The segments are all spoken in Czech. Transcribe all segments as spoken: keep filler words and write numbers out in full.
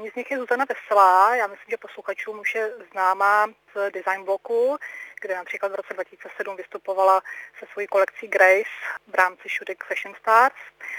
První z nich je Zuzana Veselá. Já myslím, že posluchačům už je známá z Design bloku, kde například v roce dva tisíce sedm vystupovala se svojí kolekcí Grace v rámci Shooting Fashion Stars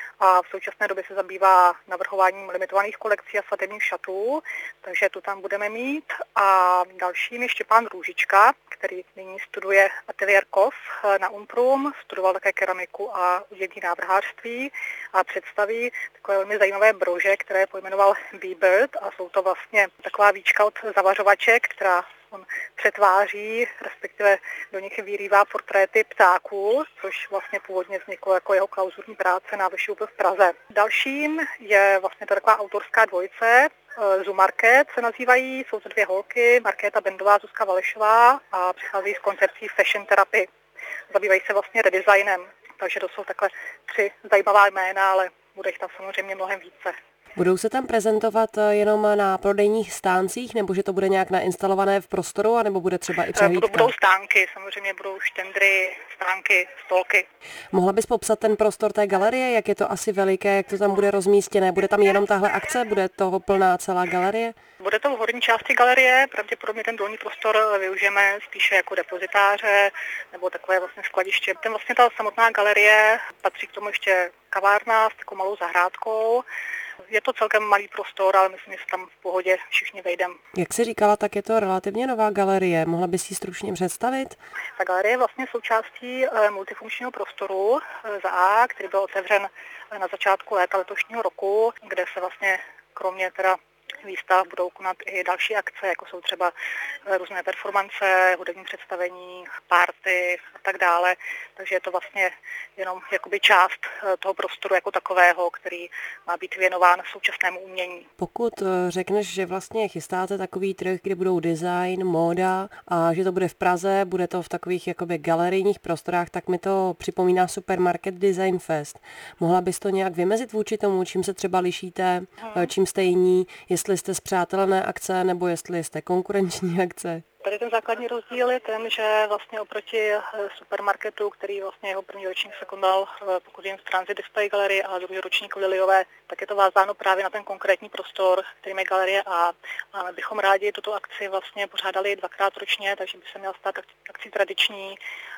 a v současné době se zabývá navrhováním limitovaných kolekcí a svatebních šatů, takže tu tam budeme mít. A dalším je Štěpán Růžička, který nyní studuje ateliér kov na Umprum, studoval také keramiku a udělní návrhářství a představí takové velmi zajímavé brože, které pojmenoval Bee-Bird a jsou to vlastně taková víčka od zavařovaček, která on přetváří, respektive do nich vyrývá portréty ptáků, což vlastně původně vzniklo jako jeho klauzurní práce na Vyšup v Praze. Dalším je vlastně to taková autorská dvojice, Zoo Market se nazývají, jsou to dvě holky, Markéta Bendová a Zuzka Valešová a přicházejí s koncepcí fashion therapy. Zabývají se vlastně redesignem, takže to jsou takhle tři zajímavá jména, ale bude jich tam samozřejmě mnohem více. Budou se tam prezentovat jenom na prodejních stáncích, nebo že to bude nějak nainstalované v prostoru, anebo bude třeba i přehlídka? Budou stánky, samozřejmě budou štendry, stánky, stolky. Mohla bys popsat ten prostor té galerie, jak je to asi veliké, jak to tam bude rozmístěné? Bude tam jenom tahle akce, bude toho plná celá galerie? Bude to v horní části galerie, pravděpodobně ten dolní prostor využijeme spíše jako depozitáře nebo takové vlastně skladiště. Ten vlastně ta samotná galerie patří k tomu ještě kavárna s takovou malou zahrádkou. Je to celkem malý prostor, ale myslím, že se tam v pohodě všichni vejdeme. Jak jsi říkala, tak je to relativně nová galerie. Mohla bys ji stručně představit? Ta galerie je vlastně součástí multifunkčního prostoru za A, který byl otevřen na začátku léta letošního roku, kde se vlastně kromě teda výstav budou konat i další akce, jako jsou třeba různé performance, hudební představení, party a tak dále. Takže je to vlastně jenom jakoby část toho prostoru jako takového, který má být věnován současnému umění. Pokud řekneš, že vlastně chystáte takový trh, kde budou design, móda a že to bude v Praze, bude to v takových jakoby galerijních prostorách, tak mi to připomíná Supermarket Design Fest. Mohla bys to nějak vymezit vůči tomu, čím se třeba lišíte, hmm. čím jste jiní, jestli jste spřátelené akce nebo jestli jste konkurenční akce? Tady ten základní rozdíl je ten, že vlastně oproti supermarketu, který vlastně jeho první ročník se konal, pokud jim v Transit Display Gallery a druhý ročník v Liliové, tak je to vázáno právě na ten konkrétní prostor, kterým je galerie A. A my bychom rádi tuto akci vlastně pořádali dvakrát ročně, takže by se měla stát akcí tradiční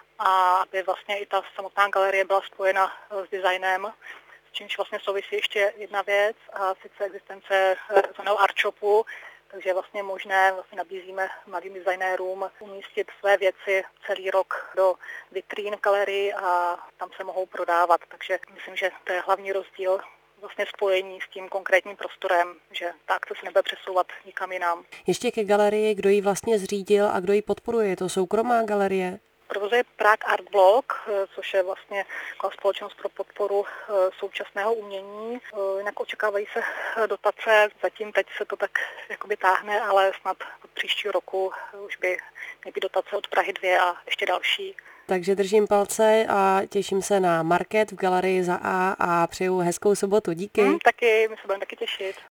a aby vlastně i ta samotná galerie byla spojena s designem. S čímž vlastně souvisí ještě jedna věc, a sice existence takzvaného art shopu, takže je vlastně možné, vlastně nabízíme mladým designérům umístit své věci celý rok do vitrín v galerii a tam se mohou prodávat. Takže myslím, že to je hlavní rozdíl vlastně spojení s tím konkrétním prostorem, že ta akce se nebude přesouvat nikam jinam. Ještě ke galerii, kdo ji vlastně zřídil a kdo ji podporuje? Je to soukromá galerie? Provozuje Prague Art Block, což je vlastně společnost pro podporu současného umění. Jinak očekávají se dotace, zatím teď se to tak jakoby táhne, ale snad od příštího roku už by měly být dotace od Prahy dvě a ještě další. Takže držím palce a těším se na market v galerii za A a přeju hezkou sobotu. Díky. Hmm, taky, my se budeme taky těšit.